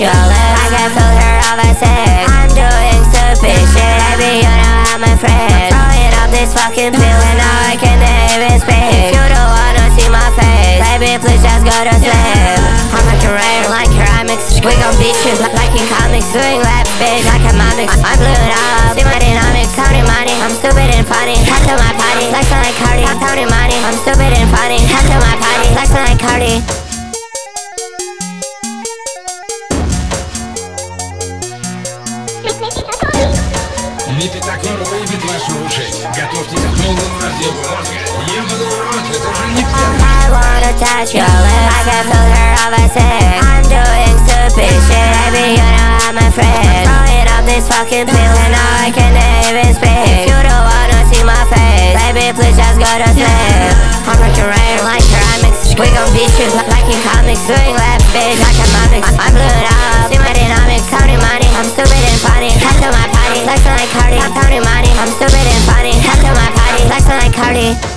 your lips. I can feel her off a six. I'm doing stupid shit. Baby, you know I'm a friend. Throwing up this fucking pill and now I can't even speak. You don't wanna see my face, baby, please just go to sleep. I'm like a rain, like ceramics. We gon' beat you like in comics. Doing rap bitch like a mimic. I'm glued up, see my dynamics. Counting money, I'm stupid and funny. Come to my party, like like Cardi. I'm counting money, I'm stupid and funny. Come to my party, like Cardi. Лепетокор выбит ваши уши. Готовьтесь к полному разделу мозга. Ебаный рот, это же не I wanna touch your lips. I can feel her off a six. I'm doing stupid shit. Baby, you know I'm a friend. Throwing up this fucking pill and now I can't even speak. You don't wanna see my face, baby, please just go to sleep. I'm like a rain, like ceramics. We gon' beat you like in comics. Doing rap bitch like a mimic. I'm glued up, see my dynamics. Counting money, I'm stupid and funny. Come to my party, like Cardi. I'm counting money, I'm stupid and funny. Come to my party, like Cardi.